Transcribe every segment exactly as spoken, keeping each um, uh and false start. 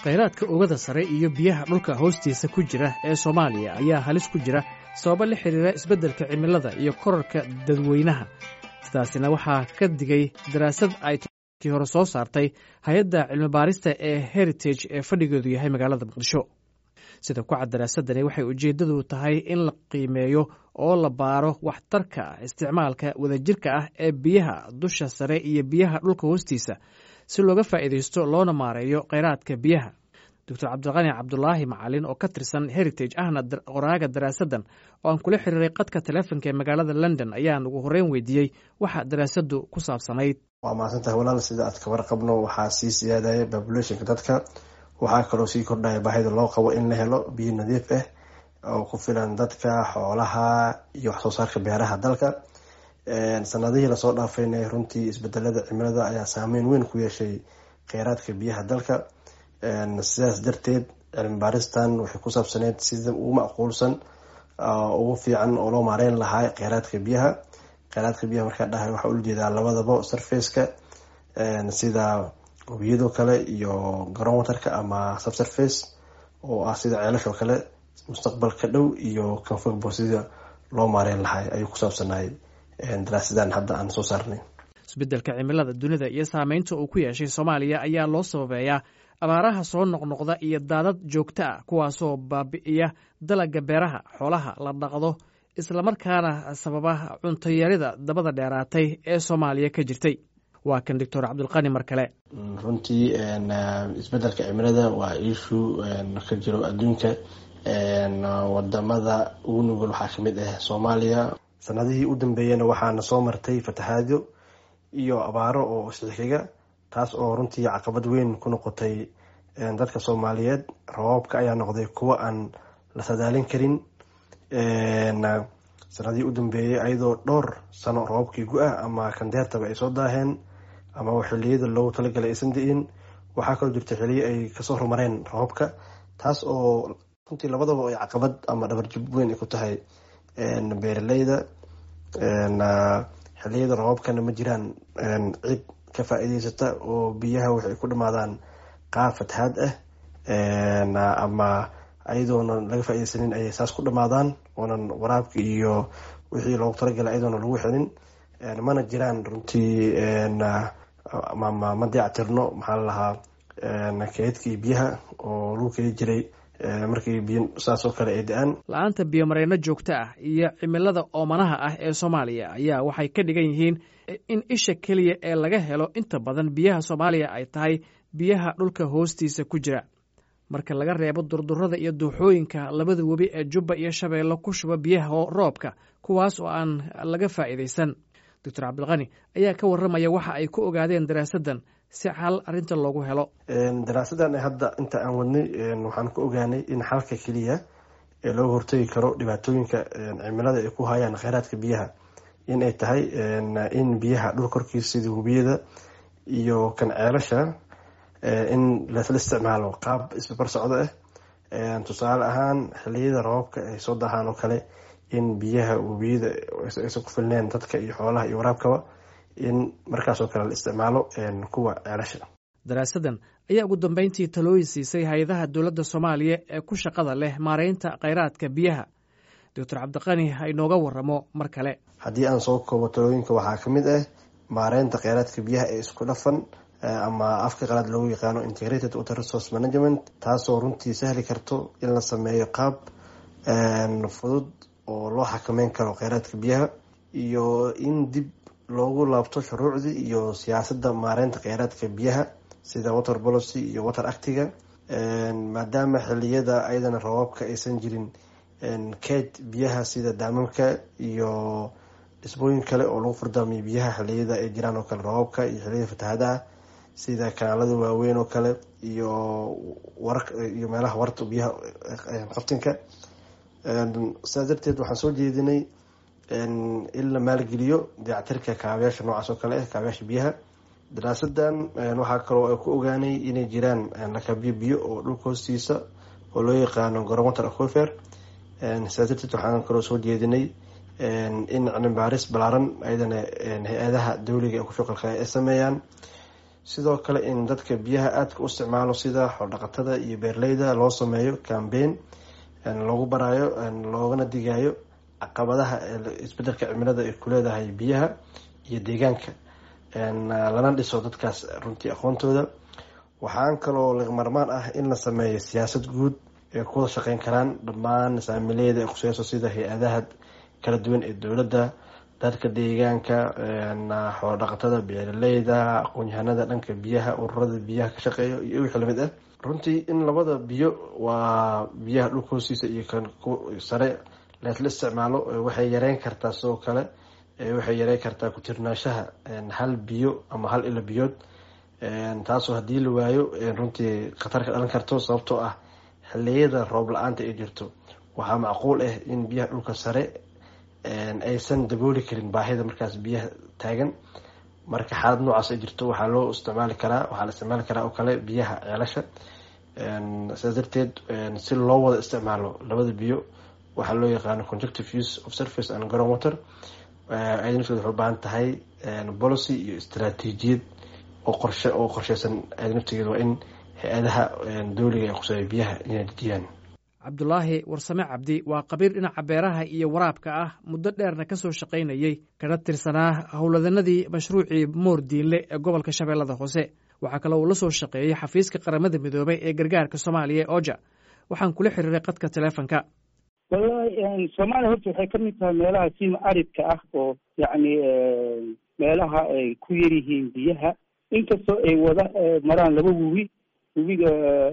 khayraadka oogada sare iyo biyaha dhulka hoostiisa ku jira ee Soomaaliya ayaa halis ku jira sabab la xiriira isbeddelka cimilada iyo kororka dadweynaha. Sidaasina waxaa ka digay daraasad ay tii hore soo saartay hay'adda cilmi baarista ee Heritage ee fadhigeedu yahay magaalada Muqdisho. Sida ku cad daraasadani waxay ujeedadu tahay in la qiimeeyo oo la baaro waxtarka isticmaalka wadajirka ah ee biyaha dusha sare iyo biyaha dhulka hoostiisa si looga faa'iideysto loona maareeyo kheyraadka biyaha. Doctor Cabdiqani Cabdulaahi Macalin oo ka tirsan Heritage ahna qoraaga daraasadan oo aan kula xiriiray qadka taleefanka ee magaalada London ayaan ugu horreyn weydiiyey waxa daraasadu ku saabsanayd. waa mahadsantahay walaal, sida aad ka warqabno waxaa sii siyaadaya populationka dadka, waxaa kaloo sii kordhaya baahida loo qabo in la helo biyo nadiif ah oo ku filan dadka, xoolaha iyo wax soo saarka beeraha dalka. sanadihii lasoo dhaafayna runtii isbedelada cimilada ayaa saameyn weyn ku yeeshay kheyraadka biyaha dalka. sidaas darteed cilmi baaristan waxay ku saabsaneyd sida ugu macquulsan ugu fiican oo loo maareyn lahaa kheyraadka biyaha. kheyraadka biyaha markaa dhahay waxaa ula jeedaa labadaba surfaceka sida webiyadoo kale iyo ground waterka ama subsurface oo ah sida ceelashoo kale mustaqbalka dhow iyo kanfogbo sida loo maareyn lahaa ayuu ku saabsanahay daraasadan hadda aan soo saarnay. isbeddelka cimilada dunida iyo saameynta uu ku yeeshay Soomaaliya ayaa loo sababeeyaa abaaraha soo noqnoqda iyo daadad joogto ah kuwaasoo baabi'iya dalagga beeraha, xoolaha la dhaqdo, isla markaana sababa cunto yarida dabada dheeraatay ee Soomaaliya ka jirtay. waa kan Doctor Cabdiqani mar kale. runtii isbeddelka cimilada waa issue ka jiro adduunka. wadamada ugu nugul waxaa kamid ah Soomaaliya. sanadihii u dambeeyana waxaana soo martay fatahaado iyo abaaro oo isxiga, taas oo runtii caqabad weyn ku noqotay dadka Soomaaliyeed. roobabka ayaa noqday kuwo aan la sadaalin karin. sanadihii u dambeeyay ayadoo dhowr sano roobabkii gu-ah ama kandeertaba ay soo daaheen ama xilliyada loogu talagalay aysan di'in, waxaa kaloo jirta xilliyo ay kasoo horumareen roobabka, taas oo runtii labadaba ay caqabad ama dhabarjib weyn ay ku tahay beeraleyda. xilliyada roobabkana ma jiraan cid ka faa'iideysata oo biyaha waxay ku dhamaadaan qaab fatahaad ah ama ayadoona laga faa'iideysanin ayay saas ku dhamaadaan, oonan waraabka iyo wixii loogu talagalay ayadoona lagu xelin. mana jiraan runtii ma dayactirno maxaa la lahaa keedkii biyaha oo lagu keli jiray markii biyo saas oo kale ay da-aan. la-aanta biyomareyno joogto ah iyo cimilada oomanaha ah ee Soomaaliya ayaa waxay ka dhigan yihiin in isha keliya ee laga helo inta badan biyaha Soomaaliya ay tahay biyaha dhulka hoostiisa ku jira. marka laga reebo durdurada iyo duuxooyinka labada webi ee Jubba iyo Shabeelle ku shuba biyaha roobka, kuwaas oo aan laga faa'iideysan. Doctor Cabdiqani ayaa ka warramaya waxa ay ku ogaadeen daraasadan si xal arrinta loogu helo. daraasadan hadda inta aan wadnay waxaan ku ogaanay in xalka keliya ee looga hortagi karo dhibaatooyinka cimilada ay ku hayaan kheyraadka biyaha in ay tahay in biyaha dhul korkiisa sida webiyada iyo kan ceelasha in lasla isticmaalo qaab isbarbar socdo ah. tusaale ahaan xilliyada roobabka ay soo dahaan oo kale in biyaha webiyada aysan ku filneen dadka iyo xoolaha iyo waraabkaba, in markaas oo kale la isticmaalo kuwa ceelasha. daraasadan ayaa ugu dambeyntii talooyin siisay hay-adaha dowladda Soomaaliya ee ku shaqada leh maareynta kheyraadka biyaha. Doctor Cabdiqani ha inooga warramo mar kale. haddii aan soo koobo talooyinka waxaa kamid ah maareynta kheyraadka biyaha ee isku dhafan ama afka qalaad loogu yaqaano integrated water resource management, taasoo runtii sahli karto in la sameeyo qaab fudud oo loo xakameyn karo kheyraadka biyaha, iyo in dib loogu laabto shuruucdii iyo siyaasadda maareynta kheyraadka biyaha sida water policy iyo water actiga. maadaama xilliyada ayadana roobabka aysan jirin keed biyaha sida daamamka iyo dhisbooyin kale oo lagu fardaamiyo biyaha xilliyada ay jiraan oo kale roobabka iyo xilliyada fatahaadaha sida kanaalada waaweyn oo kale iyo war iyo meelaha warta biyaha qabtinka. sidaas darteed waxaan soo jeedinay in la maalgeliyo dayactirka kaabayaasha noocaas oo kale ah, kaabayaasha biyaha. daraasadan waxaa kaloo ay ku ogaanay inay jiraan lakabyo biyo oo dhulka hoostiisa oo loo yaqaano ground water aquifer. sidaas darteed waxaan kaloo soo jeedinay in cilmi baaris balaaran ayadana hay-adaha dawliga ee ku shaqalka ay sameeyaan sidoo kale in dadka biyaha aadka u isticmaalo sida xoodhaqatada iyo beerleyda loo sameeyo cambaign loogu baraayo loogana digayo caqabadaha isbedelka cimilada ay ku leedahay biyaha iyo deegaanka, lana dhiso dadkaas runtii aqoontooda. waxaan kaloo lagmarmaan ah in la sameeyo siyaasad guud ee ku wada shaqeyn karaan dhammaan saamileyda ee khuseyso sida hay-adaha kala duwan ee dowladda, dadka deegaanka, xoolodhaqatada, beeraleyda, aqoon-yahanada dhanka biyaha, ururada biyaha ka shaqeeya iyo wixii lamid ah. runtii in labada biyo waa biyaha dhulka hoostiisa iyo kan sare leesla isticmaalo waxay yareyn kartaa, sidoo kale waxay yareyn kartaa ku-tirnaanshaha hal biyo ama hal ilo biyood, taasoo haddii la waayo runtii khatar ka dhalan karto, sababtoo ah xiliyada roob la-aanta ay jirto waxaa macquul ah in biyaha dhulka sare aysan dabooli karin baahida markaas biyaha taagan. marka xaalad noocaas ay jirto waxaa loo isticmaali karaa waxaa la isticmaali karaa oo kale biyaha ceelasha. sidaas darteed si loo wada isticmaalo labada biyo waxaa loo yaqaano conjunctive use of surface and ground water, ayada nafteeda waxay u baahan tahay policy iyo istaraatiijiyad oo qorshe oo qorsheysan. ayada nafteeda waa in hay-adaha dowliga ee khuseeya biyaha inay dejiyaan. cabdulaahi warsame cabdi waa khabiir dhinaca beeraha iyo waraabka ah, muddo dheerna ka soo shaqaynayey kana tirsanaa howladanadii mashruucii moordiinle ee gobolka shabeellada hoose. waxaa kaloo uu la soo shaqeeyey xafiiska qaramada midoobay ee gargaarka soomaaliya ee oja. waxaan kula xiriiray qadka teleefonka. wallahi soomaaliya horta waxay ka mid tahay meelaha sima aridka ah oo yacni meelaha ay ku yar yihiin biyaha, inkastoo ay wada maraan laba webi, webiga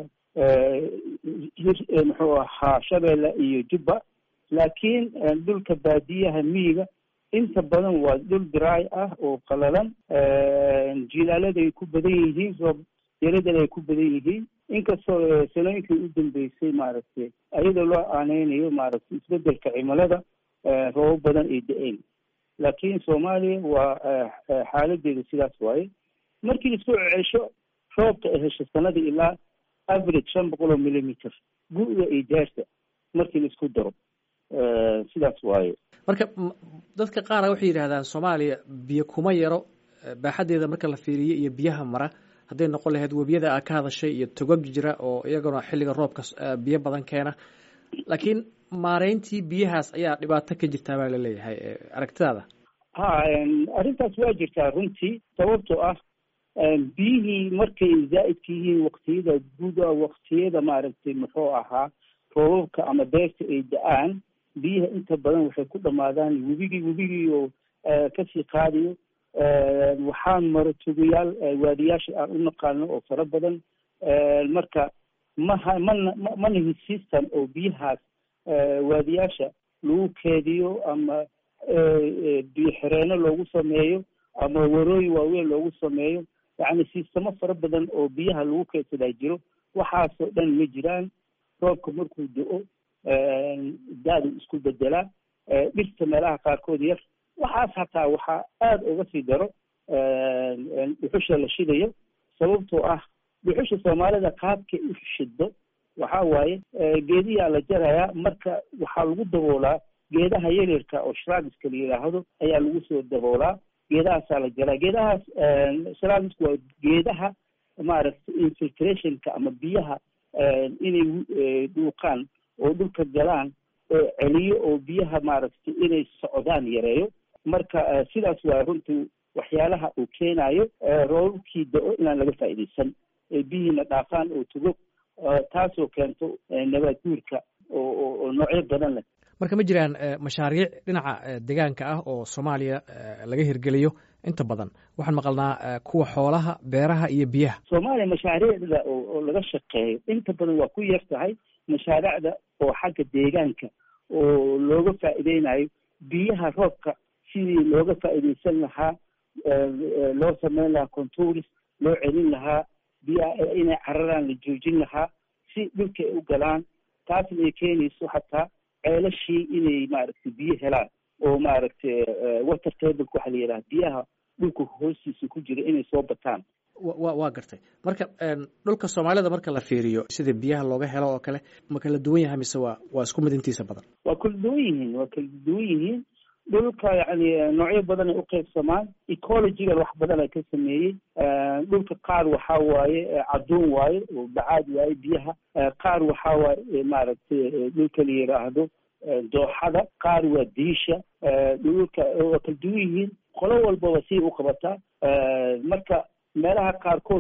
muxuu ahaa shabeelle iyo jubba, laakiin dhulka baadiyaha miyiga inta badan waa dhul dry ah oo qalalan, jilaalada ay ku badan yihiin, roob yaradana ay ku badan yihiin. inkastoo sanooyinkii u dambeysay maaragtay ayadoo loo aaneynayo maaragtay isbedelka cimilada roobab badan ay da-een, laakiin soomaaliya waa xaaladeeda sidaas waaye. markii laisku cesho roobka ay hesho sanada ilaa average shan boqol oo millimeter gu-da iyo deerta markii la isku daro, sidaas waaye. marka dadka qaara waxay yidhahdaan soomaaliya biyo kuma yaro, baaxadeeda marka la fiiriyo iyo biyaha mara hadday noqon lahayd webiyada aa ka hadashay iyo togag jira oo iyaguna xilliga roobka biyo badan keena, laakiin maareyntii biyahaas ayaa dhibaato ka jirtaa baa laleeyahay aragtidaada. ha arrintaas waa jirtaa runtii, sababtoo ah biyihii markay zaa'idka yihiin waktiyada guda, waktiyada maaragtay muxuu ahaa roobabka ama beerta ay da-aan, biyaha inta badan waxay ku dhamaadaan webigii webigii oo kasii qaadiyo. waxaan maro tugayaal waadiyaasha aan u naqaano oo fara badan, marka maha mana manahi system oo biyahaas waadiyaasha lagu keediyo ama biyo xireenno loogu sameeyo ama warooyin waaweyn loogu sameeyo, yacni sistamo fara badan oo biyaha lagu keedsadaa jiro. waxaasoo dhan ma jiraan. roobka markuu do-o daadu isku bedelaa, dhirta meelaha qaarkood yar, waxaas hataa waxaa aada uga sii daro dhuxusha la shidayo, sababtoo ah dhuxusha soomaalida qaabkay u shido waxaa waaye geediyaa la jarayaa, marka waxaa lagu daboolaa geedaha yaryarka oo shraabiska la yidhaahdo ayaa lagu soo daboolaa, geedahaasaa la jaraa. geedahaas shraabiska waa geedaha maaragtay infiltrationka ama biyaha inay dhuuqaan oo dhulka galaan oo celiyo oo biyaha maaragtay inay socdaan yareeyo. marka sidaas waa runtii waxyaalaha uu keenayo roobabkii da-o inaan laga faa'iidaysan, biyihiina dhaafaan oo tugo, taasoo keento nabaad guurka oo noocyo badan leh. marka ma jiraan mashaariic dhinaca deegaanka ah oo soomaaliya laga hirgeliyo? inta badan waxaan maqalnaa kuwa xoolaha, beeraha iyo biyaha. soomaaliya mashaariicda oo laga shaqeeyo inta badan waa ku yar tahay. mashaariicda oo xagga deegaanka oo looga faa'iideynayo biyaha roobka sidii looga faa'iidaysan lahaa, loo sameyn lahaa contouris, loo celin lahaa biyaha inay cararaan la joojin lahaa si dhulka ay u galaan. taasna ay keenayso hataa ceelashii inay maaragtay biyo helaan oo maaragtay water table waxa la yidhaha biyaha dhulka hoostiisa ku jira inay soo bataan. wa waa gartay. marka dhulka soomaalida marka la fiiriyo sida biyaha looga helo oo kale ma kala duwan yahay mise waa waa isku mid intiisa badan? waa kala duwan yihiin waa kala duwan yihiin dhulka yani noocyo badan ay u qaybsamaan, ecologiga wax badan ay ka sameeyey. dhulka qaar waxaa waaye cadduun waaye oo bacaad waaye biyaha, qaar waxaa waaye maaragtay dhulka la yidhaahdo dooxada, qaar waa diisha. dhulka waa kala duwan yihiin, qolo walbaba si u qabataa. marka meelaha qaarkood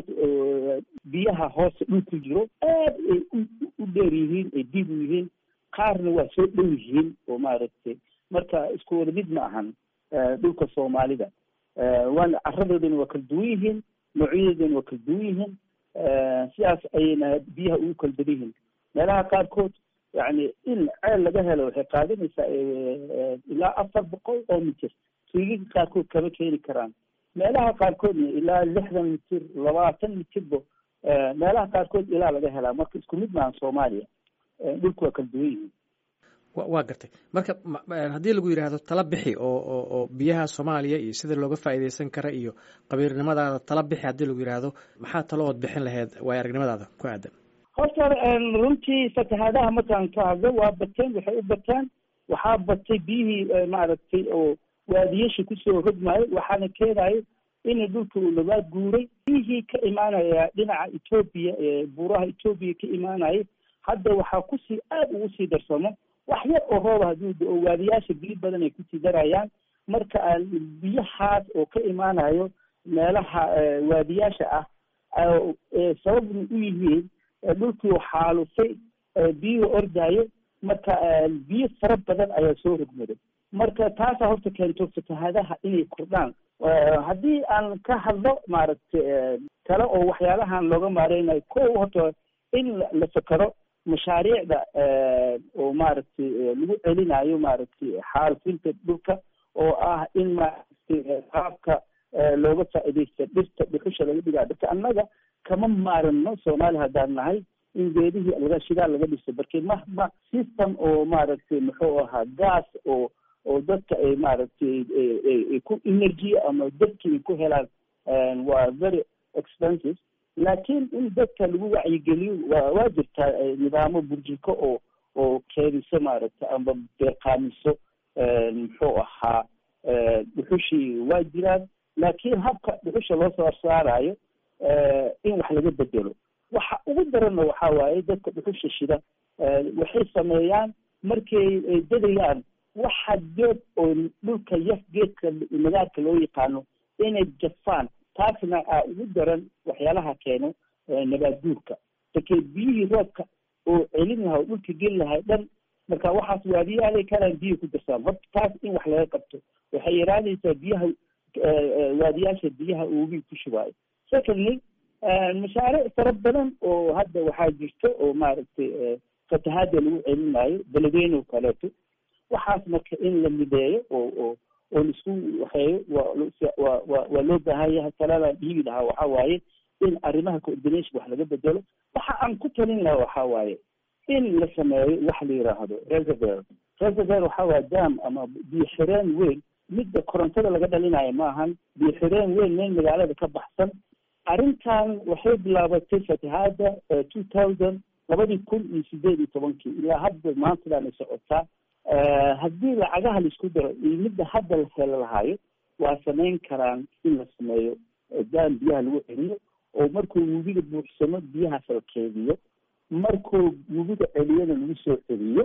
biyaha hoose dhulku jiro aad ay u dheer yihiin, ay diib u yihiin, qaarna waa soo dhow yihiin oo maaragtay marka isku wada mid ma ahan dhulka Soomaalida. waana carradoodana waa kala duwan yihiin, noocyadoodana waa kala duwan yihiin, sidaas ayayna biyaha ugu kala duwan yihiin. meelaha qaarkood yani in ceel laga helo waxay qaadanaysaa ilaa afar boqol oo mitir, tuuliga qaarkood kama keeni karaan. meelaha qaarkoodna ilaa lixdan mitir, labaatan mitirbo meelaha qaarkood ilaa laga helaa. marka isku mid maahan Soomaaliya, dhulku waa kala duwan yihiin. waa gartay. marka haddii lagu yidhaahdo tala bixi oo oo oo biyaha Soomaaliya iyo sida looga faa'iidaysan kara iyo qabiirnimadaada tala bixi haddii lagu yidhaahdo, maxaa talo ood bixin lahayd waay aragnimadaada ku aadan? horta runtii fatahaadaha markaan ka hadlo waa bateen, waxay u bateen. waxaa batay biyihii maaragtay oo waadiyasha kusoo rogmaayo, waxaana keenayo in dhulka uu nabaad guuray. biyihii ka imaanaya dhinaca Ethiopia, buuraha Ethiopia ka imaanaya, hadda waxaa kusii aad ugu sii darsamo wax yar oo rooba hadduu oo waadiyaasha biyo badan ay kusii darayaan. marka biyahaas oo ka imaanayo meelaha waadiyaasha ah sababna u yihiin dhulkii waxaa lufay biyo ordayo, marka biyo fara badan ayaa soo rogmaday. marka taasaa horta keento fatahaadaha inay kordhaan. haddii aan ka hadlo maaragtay kale oo waxyaalahan looga maareynayo, ko horta in la fakaro mashaariicda oo maaragtay lagu celinayo maaragtay xaalufinta dhulka, oo ah in maaragtay qaabka looga faa'iidaysto dhirta dhuxusha laga dhigaa. dadka annaga kama maarano Soomaali haddaan nahay in geedihii laga shidaal laga dhiso, barke mahma system oo maaragtay muxuu ahaa gas oo oo dadka ay maaragtay ku energy ama dadka ay ku helaan waa very expensive. laakiin in dadka lagu wacyigeliyo waa waa jirtaa nidaamo burjiko oo oo keeniso maaragtay ama beeqaamiso muxuu ahaa dhuxushii waa jiraan. laakiin habka dhuxusha loo soo saarayo in wax laga bedelo. waxa ugu daranna waxaa waaye dadka dhuxusha shida waxay sameeyaan markay dadayaan waxa geed oo dhulka yaf geedka nagaarka loo yaqaano inay jafaan. taasna aa ugu daran waxyaalaha keeno nabaad guurka. markay biyihii roobka oo celin lahaa oo dhulka geli lahay dhan, marka waxaas waadiyaalay kalaan biyo ku darsaan. horta taas in wax laga qabto waxay yaraanaysaa biyaha waadiyaasha biyaha uubi ku shubaayo. secondly mashaariic fara badan oo hadda waxaa jirta oo maaragtay fatahaada lagu celinayo beledweyne oo kaleeto. waxaas marka in la mideeyo oo oo oo laisku waxeeyo waa waa waa loo baahan yahay. talada dhiigi lahaa waxaa waaye in arrimaha coordination wax laga bedelo. waxa aan ku talin lahaa waxaa waaye in la sameeyo wax la yidhaahdo reservoir. reservoir waxaa waa dam ama biyo xireen weyn, midda korontada laga dhalinayo maahan, biyo xireen weyn meel magaalada ka baxsan. arrintan waxay bilaabatay fatahaada two thousand labadii kun iyo sideed iyo tobankii ilaa hadda maantadan ay socotaa. haddii lacagaha laisku daro iyo midda hadda la helo lahaayo, waa samayn karaan in la sameeyo daan biyaha lagu celiyo, oo markuu webiga buuxsamo biyahaas la keediyo, markuu webiga celiyana lagu soo celiyo.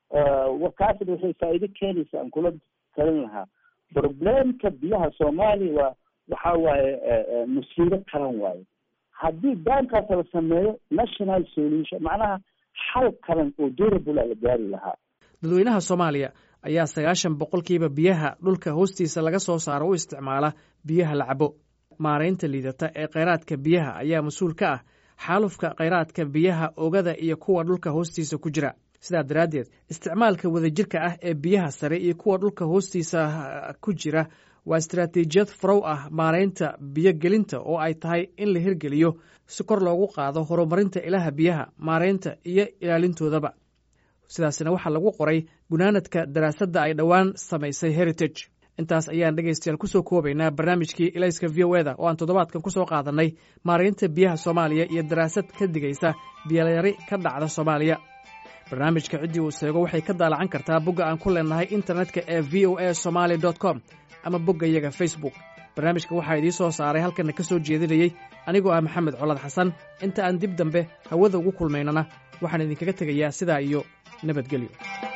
kaasna waxay faa'iido keenaysa aan kula talin lahaa. problemka biyaha Soomaaliya waa waxaa waaye musiibo qaran waaye. haddii daankaas la sameeyo national solution, macnaha xal qaran oo durable la gaari lahaa. dadweynaha Soomaaliya ayaa sagaashan boqolkiiba biyaha dhulka hoostiisa laga soo saaro u isticmaala biyaha la cabo. maareynta liidata ee kheyraadka biyaha ayaa mas-uul ka ah xaalufka kheyraadka biyaha oogada iyo kuwa dhulka hoostiisa ku jira. sidaa daraaddeed isticmaalka wadajirka ah ee biyaha sare iyo kuwa dhulka hoostiisa ku jira waa istaraatiijiyad farow ah maareynta biyogelinta oo ay tahay in la hirgeliyo si kor loogu qaado horumarinta ilaha biyaha, maareynta iyo ilaalintoodaba. sidaasina waxaa lagu qoray gunaanadka daraasadda ay dhowaan samaysay Heritage. intaas ayaan dhegaystayaal ku soo koobaynaa barnaamijkii Ilayska V O Eda oo aan toddobaadkan ku soo qaadanay maareynta biyaha Soomaaliya iyo daraasad ka digaysa biyoyari ka dhacda Soomaaliya. barnaamijka ciddii uu seego waxay ka daalacan kartaa bogga aan ku leennahay internetka ee v o a somaly dot com ama bogga iyaga facebook. barnaamijka waxaa idiin soo saaray halkanna ka soo jeedinayey anigoo ah maxamed colad xasan. inta aan dib dambe hawada ugu kulmaynana waxaan idinkaga tegayaa sidaa iyo nabadgelyo.